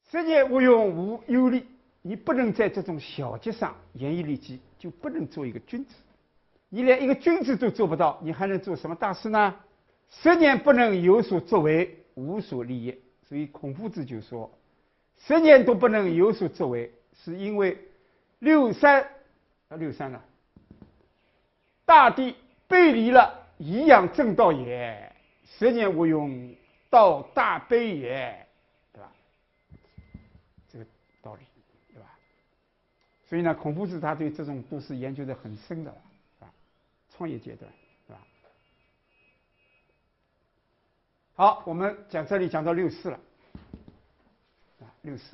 十年无用无忧虑，你不能在这种小节上严以律己，就不能做一个君子。你连一个君子都做不到，你还能做什么大事呢？十年不能有所作为，无所立业。所以孔夫子就说，十年都不能有所作为，是因为六三了，大地背离了颐养正道也，十年无用，道大悲也，对吧？这个道理，对吧？所以呢，孔夫子他对这种都是研究的很深的，啊，创业阶段，是吧？好，我们这里讲到六四了，啊，六四。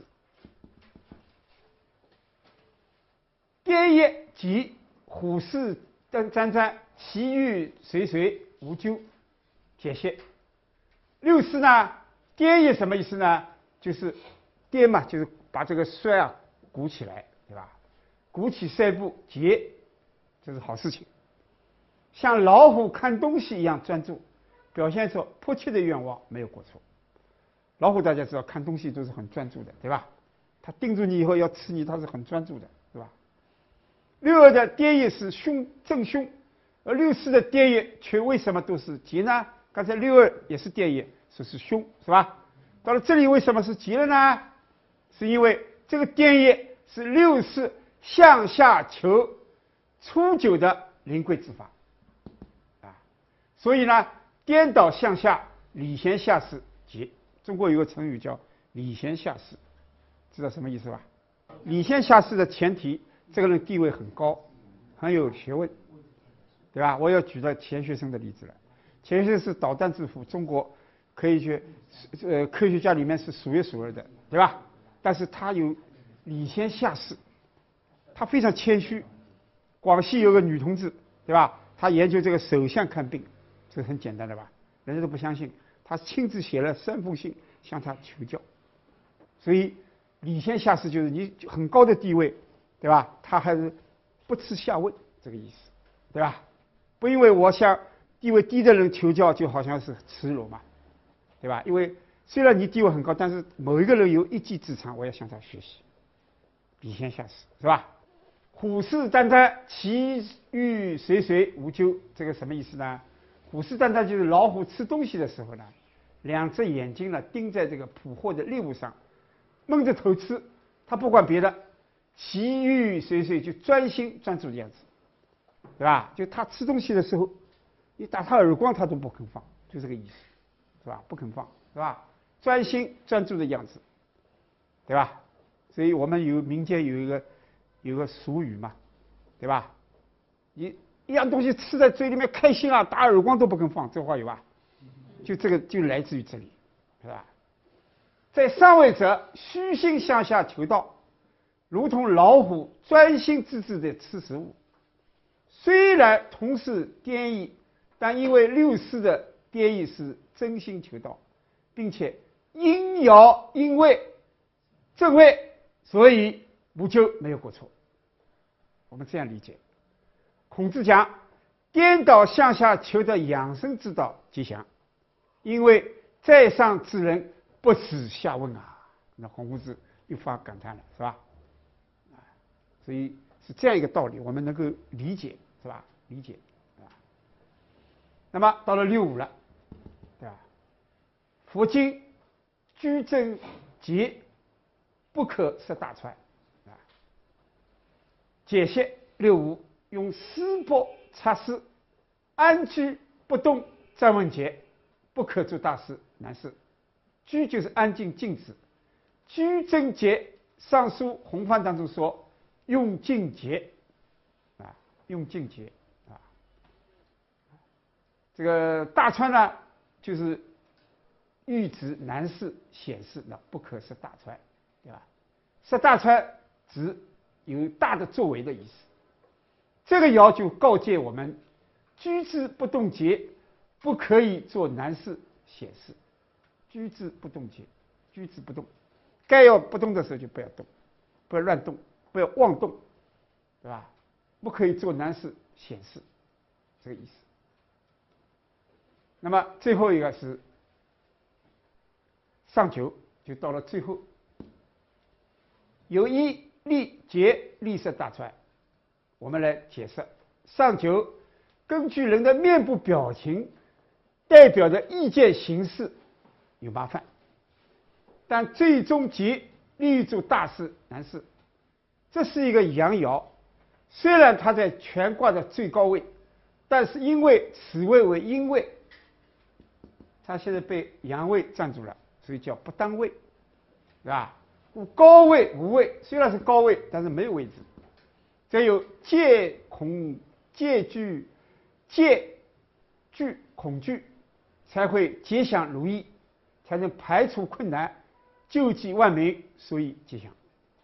颠业即虎视眈眈，其欲随随，无咎。解析六四呢，颠业什么意思呢？就是颠嘛，就是把这个衰啊鼓起来，对吧？鼓起腮部，节，这是好事情。像老虎看东西一样专注，表现出迫切的愿望，没有过错。老虎大家知道，看东西都是很专注的，对吧？它盯住你以后要吃你，它是很专注的，对吧？六二的颠业是正凶，而六四的颠业却为什么都是节呢？刚才六二也是颠业，说是凶，是吧？到了这里为什么是节了呢？是因为这个颠业是六四向下求初九的临柜之法啊，所以呢，颠倒向下，礼贤下士节。中国有个成语叫礼贤下士，知道什么意思吧？礼贤下士的前提，这个人地位很高，很有学问，对吧？我要举到钱学森的例子了。钱学森是导弹之父，中国科学家里面是数一数二的，对吧？但是他有礼贤下士，他非常谦虚。广西有个女同志，对吧？她研究这个手相看病，这很简单的吧？人家都不相信，她亲自写了3封信向他求教。所以礼贤下士就是你很高的地位，对吧？他还是不耻下问，这个意思，对吧？不因为我向地位低的人求教，就好像是耻辱嘛，对吧？因为虽然你地位很高，但是某一个人有一技之长，我要向他学习，礼贤下士，是吧？虎视眈眈，其欲随随，无咎。这个什么意思呢？虎视眈眈就是老虎吃东西的时候呢，两只眼睛呢盯在这个捕获的猎物上，闷着头吃，他不管别的，其欲随随，就专心专注的样子，对吧？就他吃东西的时候，你打他耳光他都不肯放，就这个意思，是吧？不肯放，是吧？专心专注的样子，对吧？所以我们民间有个俗语嘛，对吧？你一样东西吃在嘴里面开心啊，打耳光都不肯放，这话有吧？就这个就来自于这里，是吧？在上位者虚心向下求道，如同老虎专心致志地吃食物。虽然同是颠意，但因为六四的颠意是真心求道，并且因爻因位正位，所以无咎，没有过错。我们这样理解。孔子讲，颠倒向下求的养生之道吉祥，因为在上之人不耻下问啊。那孔夫子又发感叹了，是吧？所以是这样一个道理，我们能够理解，是吧？理解啊。那么到了6、5了，对吧？佛经居正节，不可失大川啊。解析6、5，用丝帛擦拭，安居不动，再问节，不可做大事难事。居就是安静静止，居正节，上书弘范当中说用静节啊，用静节啊。这个大川呢，就是欲指难事显示，那不可失大川，对吧？失大川指有大的作为的意思。这个爻就告诫我们，居之不动节，不可以做难事显示。居之不动节，居之不动，该要不动的时候就不要动，不要乱动，不要妄动，对吧？不可以做难事显示，这个意思。那么最后一个是上九，就到了最后有一利结利色大出来。我们来解释，上九根据人的面部表情代表的意见形式有麻烦，但最终结利于做大事难事。这是一个阳爻，虽然它在全卦的最高位，但是因为此位为阴位，它现在被阳位占住了，所以叫不当位，对吧？高位无位，虽然是高位，但是没有位置。只有戒恐、戒惧、戒惧恐惧，才会吉祥如意，才能排除困难，救济万民，所以吉祥。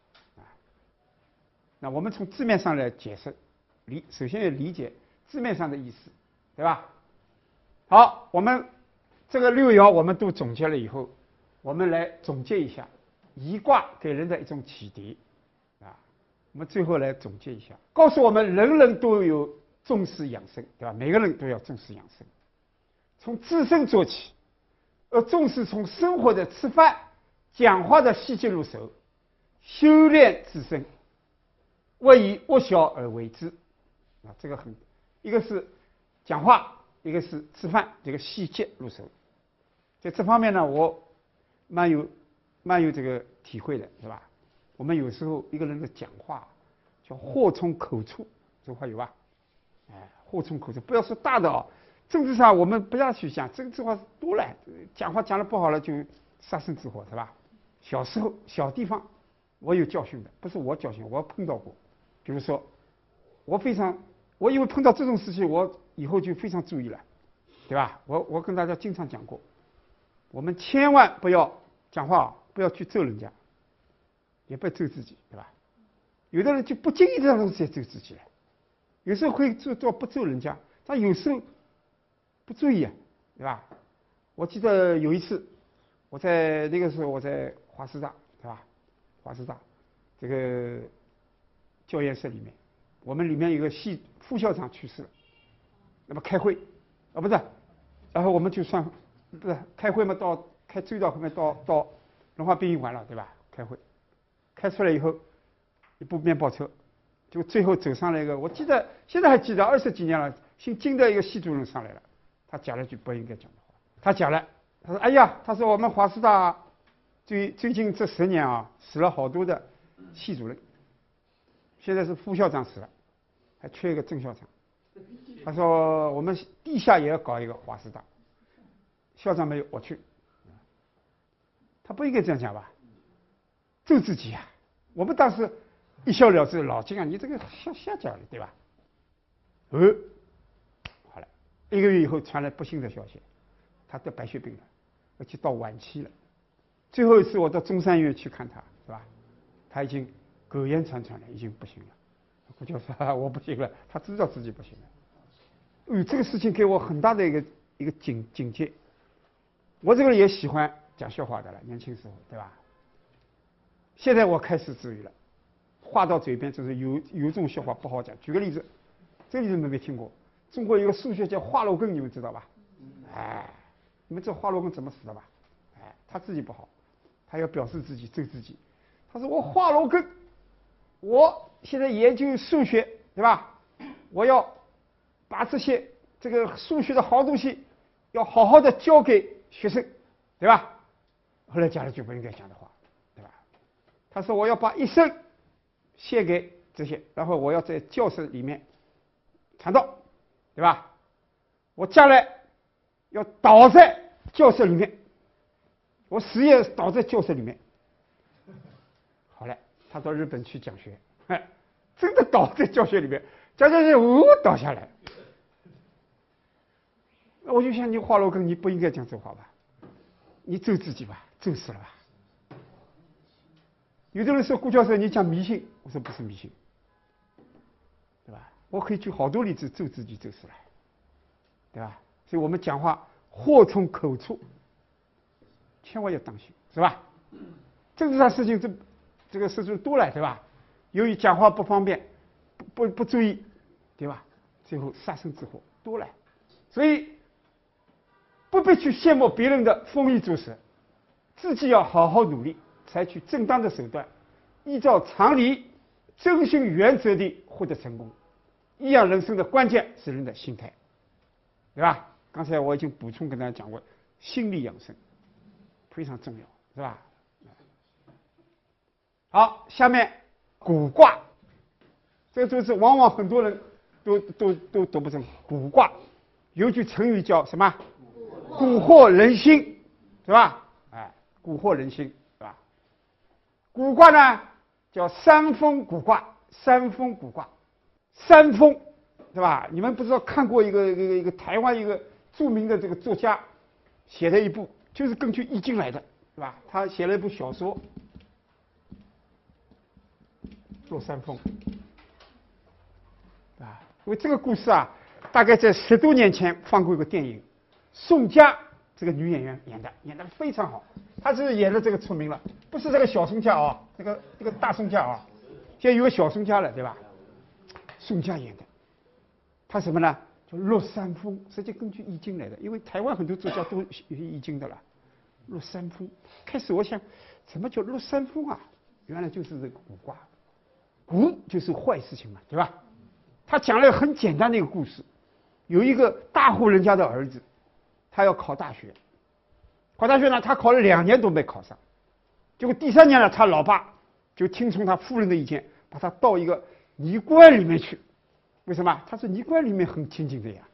那我们从字面上来解释，首先要理解字面上的意思，对吧？好，我们这个六爻我们都总结了以后，我们来总结一下一卦给人的一种启迪啊。我们最后来总结一下，告诉我们人人都有重视养生，对吧？每个人都要重视养生，从自身做起，重视从生活的吃饭、讲话的细节入手，修炼自身，勿以恶小而为之啊。这个一个是讲话，一个是吃饭，这个细节入手。在这方面呢，我蛮有这个体会的，是吧？我们有时候一个人的讲话叫祸从口出，这话有吧？祸从口出，不要说大的哦。政治上我们不要去讲，政治话多了，讲话讲得不好了就杀身之祸，是吧？小时候小地方我有教训的，不是我教训，我碰到过。比如说，我因为碰到这种事情，我以后就非常注意了，对吧？我跟大家经常讲过，我们千万不要讲话，不要去咒人家，也不要咒自己，对吧？有的人就不经意当中在咒自己了，有时候会做不咒人家，但有时候不注意啊，对吧？我记得有一次，那个时候我在华师大，对吧？华师大这个教研室里面，我们里面有个副校长去世了，那么开会不是，然后我们就算不是开会嘛，追到后面到文化殡仪馆了，对吧？开会开出来以后，一部面包车，就最后走上来一个，我记得现在还记得20几年了，姓金的一个系主任上来了，他讲了句不应该讲的话，他讲了，他说哎呀，他说我们华师大最近这10年啊，死了好多的系主任，现在是副校长死了，还缺一个正校长。他说我们地下也要搞一个华师大，校长没有，我去。他不应该这样讲吧？咒自己啊！我们当时一笑了之，老金啊，你这个瞎讲了，对吧？好了，1个月以后传来不幸的消息，他得白血病了，而且到晚期了。最后一次我到中山医院去看他，是吧？他已经苟延残喘了，已经不行了。我就说我不行了，他知道自己不行了。这个事情给我很大的一个警戒。我这个人也喜欢讲笑话的了，年轻时候，对吧？现在我开始注意了，话到嘴边就是有这种笑话不好讲。举个例子，这个例子你们没听过？中国有个数学家华罗庚，你们知道吧？你们知道华罗庚怎么死的吧？他自己不好，他要表示自己咒自己。他说我华罗庚，我现在研究数学，对吧？我要把这个数学的好东西要好好的教给学生，对吧？后来讲了句不应该讲的话，对吧？他说我要把一生献给这些，然后我要在教室里面传道，对吧？我将来要倒在教室里面，我死也倒在教室里面。好了，他到日本去讲学，真的倒在教学里面，讲倒下来。那我就想你华罗庚，你不应该讲这话吧？你咒自己吧，咒死了吧？有的人说顾教授你讲迷信，我说不是迷信，对吧？我可以举好多例子咒自己咒死了，对吧？所以我们讲话祸从口出，千万要当心，是吧？政治上事情这个事情多了，对吧？由于讲话不方便，不注意，对吧？最后杀身之祸多了，所以不必去羡慕别人的丰衣足食，自己要好好努力，采取正当的手段， 依照常理、遵循原则的获得成功。益养人生的关键是人的心态，对吧？刚才我已经补充跟大家讲过，心理养生非常重要，是吧？好，下面卜卦，这个就是往往很多人都读不成。卜卦有句成语叫什么？蛊惑人心，是吧？哎，蛊惑人心，是吧？卜卦呢叫山风卜卦，山风卜卦，山风，对吧？你们不知道看过一个台湾一个著名的这个作家写的一部，就是根据易经来的，是吧？他写了一部小说《落山风》，啊，因为这个故事啊，大概在10多年前放过一个电影，宋佳这个女演员演的非常好，她是演的这个出名了，不是这个小宋佳啊，这个大宋佳啊，现在有个小宋佳了，对吧？宋佳演的，他什么呢？叫落山风，实际根据易经来的，因为台湾很多作家都有易经的了。落山风，开始我想，什么叫落山风啊？原来就是这个卜卦，卜就是坏事情嘛，对吧？他讲了一个很简单的一个故事，有一个大户人家的儿子，他要考大学，呢，他考了2年都没考上，结果第3年呢，他老爸就听从他夫人的意见，把他到一个泥棺里面去。为什么？他说泥棺里面很清静的呀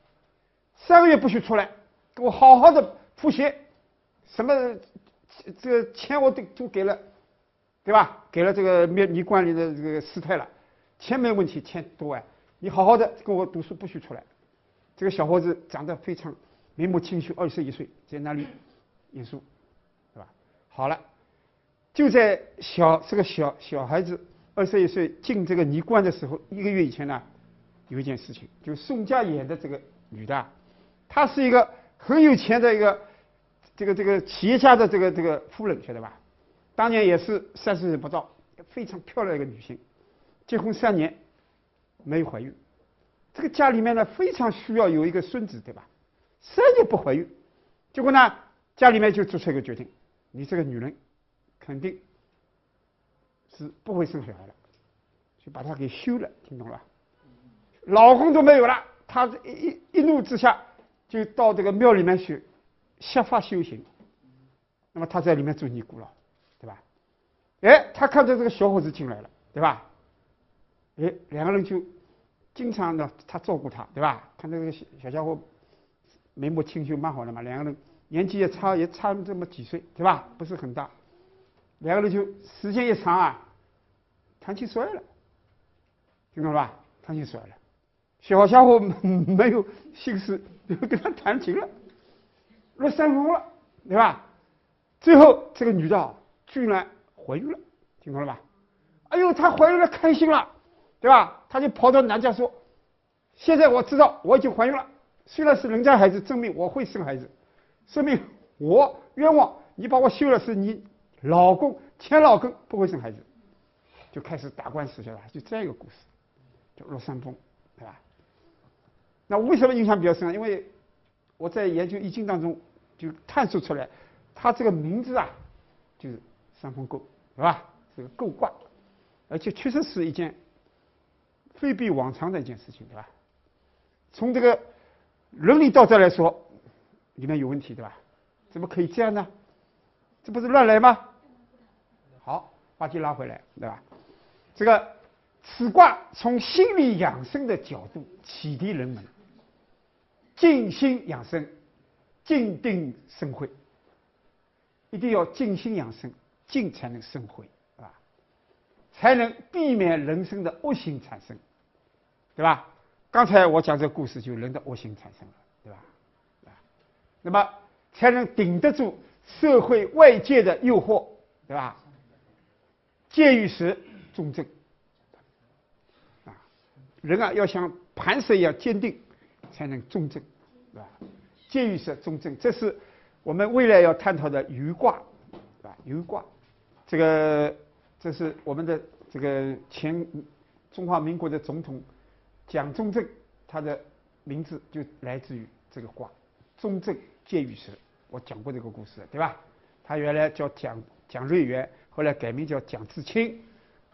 ，3个月不许出来，给我好好的复习，什么这个钱我都给了，对吧？给了这个泥棺里的这个师太了，钱没问题，钱多啊，你好好的跟我读书，不许出来。这个小伙子长得非常眉目清秀，21岁，在那里念书，对吧？好了，就在这个小孩子21岁进这个泥棺的时候，1个月以前呢，有一件事情，就是宋佳演的这个女的，她是一个很有钱的一个这个企业家的这个夫人，晓得吧？当年也是30岁不到，非常漂亮的一个女性，结婚3年没有怀孕，这个家里面呢非常需要有一个孙子，对吧？3年不怀孕，结果呢家里面就做出一个决定，你这个女人肯定是不会生小孩的，就把她给休了，听懂了？老公都没有了，她一怒之下就到这个庙里面去设法修行。那么她在里面做尼姑了，对吧？哎，她看到这个小伙子进来了，对吧？哎，2个人就经常呢，她照顾他，对吧？看这个小家伙眉目清秀，蛮好的嘛。2个人年纪也差这么几岁，对吧？不是很大。2个人就时间一长啊，谈情说爱了，听懂了吧？谈情说爱了。小家伙没有心思跟他谈情了，落山风了，对吧？最后这个女的居然怀孕了，听懂了吧？哎呦，她怀孕了，开心了，对吧？她就跑到男家说：“现在我知道我已经怀孕了，虽然是人家孩子，证明我会生孩子，说明我冤枉，你把我休了，是你老公前老公不会生孩子。”就开始打官司去了，就这样一个故事，叫落山风，对吧？那为什么印象比较深？因为我在研究易经当中就探索出来，它这个名字啊，就是山风姤，是吧？这个姤卦，而且确实是一件非比往常的一件事情，对吧？从这个伦理道德来说，里面有问题，对吧？怎么可以这样呢？这不是乱来吗？好，话题拉回来，对吧？这个此卦从心理养生的角度启迪人们。静心养生，静定生慧，一定要静心养生，静才能生慧，对吧？才能避免人生的恶行产生，对吧？刚才我讲这个故事，就人的恶行产生了，对吧？那么才能顶得住社会外界的诱惑，对吧？戒欲时中正，啊，人啊要像磐石一样坚定。才能中正，对吧？戒欲时中正，这是我们未来要探讨的瑜卦，对吧？瑜卦，这是我们的这个前中华民国的总统蒋中正，他的名字就来自于这个卦，中正戒欲时。我讲过这个故事，对吧？他原来叫蒋瑞元，后来改名叫蒋志清，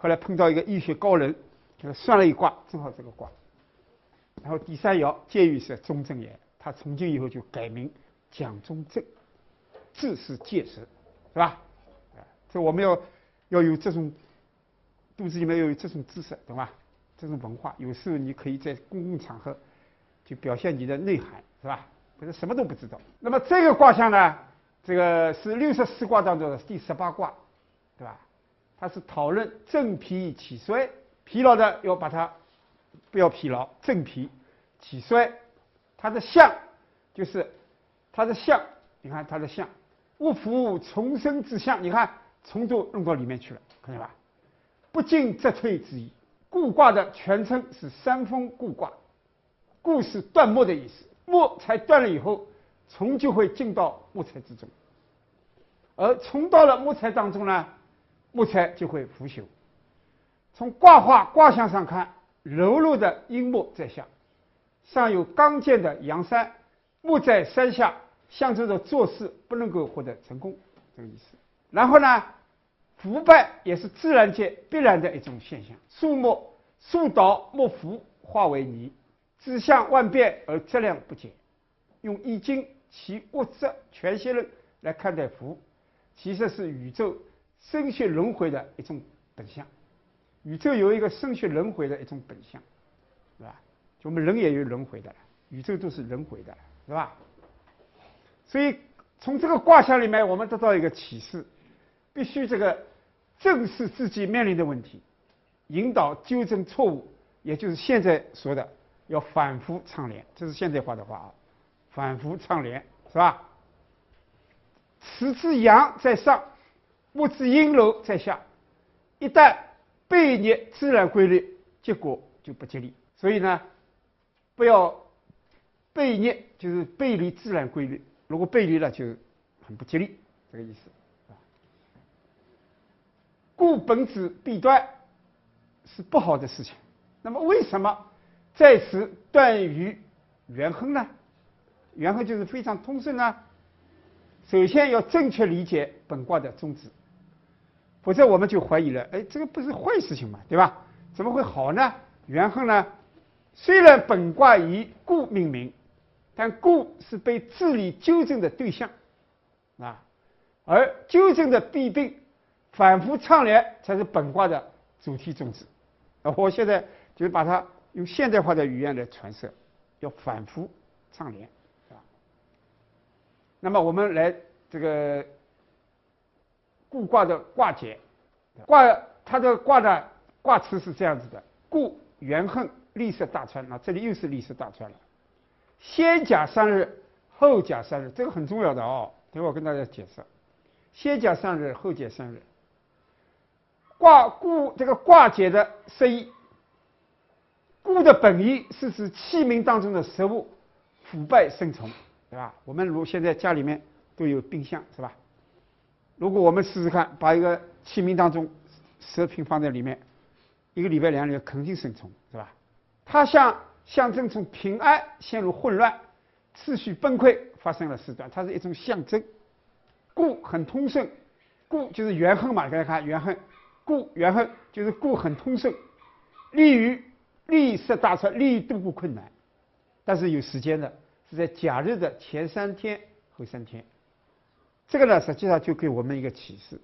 后来碰到一个医学高人，给他算了一卦，正好这个卦。然后第三爻介于是中正也，他从今以后就改名蒋中正，字是介石，是吧？这我们要有这种肚子里面要有这种知识，懂吧？这种文化，有时候你可以在公共场合就表现你的内涵，是吧？不是什么都不知道。那么这个卦象呢，这个是64卦当中的第18卦，对吧？它是讨论正脾起衰，疲劳的要把它不要疲劳，正脾起衰，它的象就是它的象，你看它的象，物服重生之象，你看从都弄到里面去了，看见吧？不进则退之意。固卦的全称是三风固卦，固是断木的意思，木材断了以后，虫就会进到木材之中，而虫到了木材当中呢，木材就会腐朽。从卦画卦象上看，柔弱的阴木在下，上有刚健的阳山，木在山下，象征着做事不能够获得成功，这个意思。然后呢，腐败也是自然界必然的一种现象，树倒木腐，化为泥，志向万变而质量不减。用易经其物质全息论来看待腐，其实是宇宙生血轮回的一种本相。宇宙有一个生血轮回的一种本相，是吧？就我们人也有轮回的，宇宙都是轮回的，是吧？所以从这个卦象里面，我们得到一个启示：必须这个正视自己面临的问题，引导纠正错误，也就是现在说的要反复倡廉，这是现代化的话啊，反复倡廉，是吧？此之阳在上，木之阴柔在下，一旦背逆自然规律，结果就不吉利。所以呢，不要背逆，就是背离自然规律。如果背离了，就很不吉利，这个意思。故本指弊端，是不好的事情。那么为什么在此断于元亨呢？元亨就是非常通顺呢。首先要正确理解本卦的宗旨，否则我们就怀疑了，哎，这个不是坏事情嘛，对吧？怎么会好呢？元亨呢，虽然本卦以故命名，但故是被治理纠正的对象啊，而纠正的弊病，反复倡廉才是本卦的主题宗旨。我现在就把它用现代化的语言来传授，要反复倡廉，是吧？那么我们来这个固卦的卦解，它的卦的卦辞是这样子的：故元亨，利涉大川。这里又是利涉大川了。先甲3日，后甲3日，这个很重要的哦。等会我跟大家解释。先甲3日，后甲3日。故这个卦解的释义，故的本意是指器皿当中的食物腐败生虫，对吧？我们如现在家里面都有冰箱，是吧？如果我们试试看，把一个器皿当中食品放在里面，1个礼拜2个礼拜肯定生虫，是吧？它象征从平安陷入混乱，秩序崩溃，发生了事端，它是一种象征。故很通顺，故就是元亨嘛，大家看元亨，故元亨就是故很通顺，利涉大川，利于度过困难，但是有时间的，是在甲日的前3天后3天。这个呢，实际上就给我们一个启示。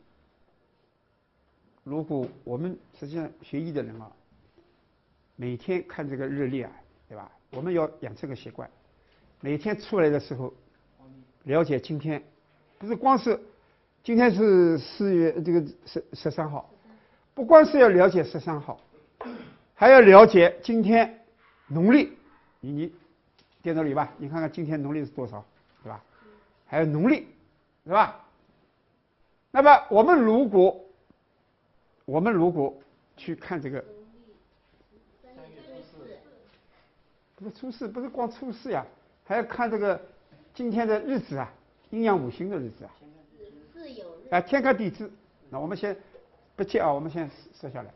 如果我们实际上学医的人啊，每天看这个日历啊，对吧？我们要养成个习惯，每天出来的时候了解今天，不是光是今天是4月这个13号，不光是要了解13号，还要了解今天农历。你电脑里吧，你看看今天农历是多少，对吧？还有农历，是吧？那么我们如果去看这个，不是初四，不是光初四呀，还要看这个今天的日子啊，阴阳五行的日子啊。天干地支。那我们先不接啊，我们先设下来。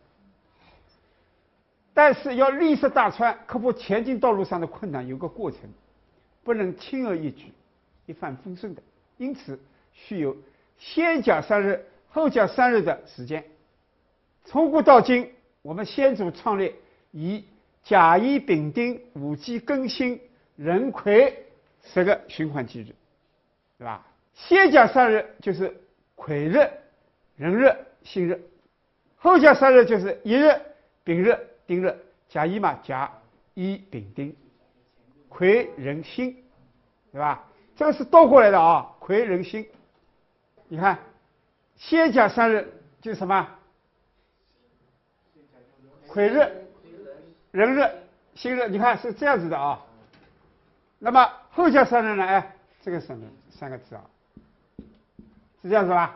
但是要利涉大川，克服前进道路上的困难，有个过程，不能轻而易举，一帆风顺的。因此需有先甲3日，后甲3日的时间。 从古到今，我们先祖创立以甲乙丙丁戊己庚辛壬癸10个循环纪日，对吧？先甲3日就是癸日、壬日、辛日，后甲3日就是乙日、丙日、丁日。甲乙嘛，甲乙丙丁，癸壬辛，对吧？这个是倒过来的啊，癸壬辛。你看，先甲3日就是什么？癸日、壬日、辛日，你看是这样子的啊。那么后甲3日呢？哎，这个什么3个字啊？是这样子吧？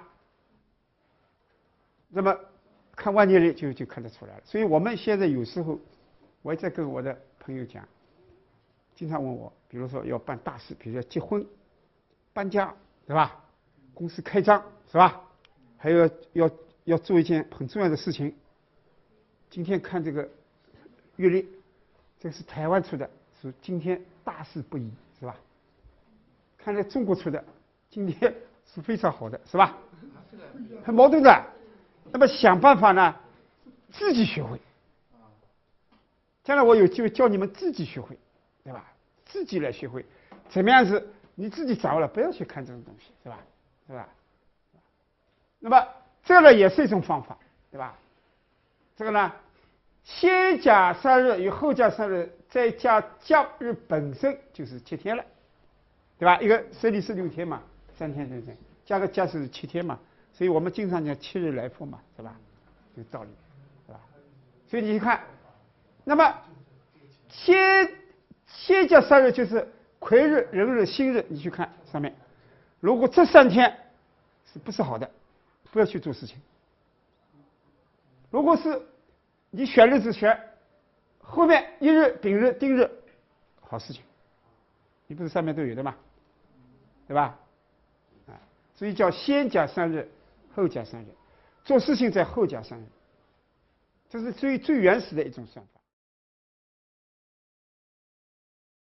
那么看万年历就看得出来了。所以我们现在有时候，我也在跟我的朋友讲，经常问我，比如说要办大事，比如说结婚、搬家，对吧？公司开张，是吧？还有要做一件很重要的事情。今天看这个月历，这个是台湾出的，说今天大事不宜，是吧？看来中国出的，今天是非常好的，是吧？很矛盾的。那么想办法呢，自己学会。将来我有机会教你们自己学会，对吧？自己来学会，怎么样子你自己掌握了，不要去看这种东西，是吧？是吧？那么这个呢也是一种方法，对吧？这个呢，先甲3日与后甲3日，再加甲日本身就是7天了，对吧？一个生理是6天嘛，3天对不对？加个甲是7天嘛，所以我们经常讲7日来复嘛，是吧？这个道理，是吧？所以你看，那么先甲3日就是癸日、壬日、辛日，你去看上面，如果这3天是不是好的，不要去做事情。如果是你选日子选后面乙日、丙日、丁日，好事情，你不是上面都有的嘛，对吧？啊，所以叫先甲3日，后甲3日，做事情在后甲3日，这是最原始的一种算法。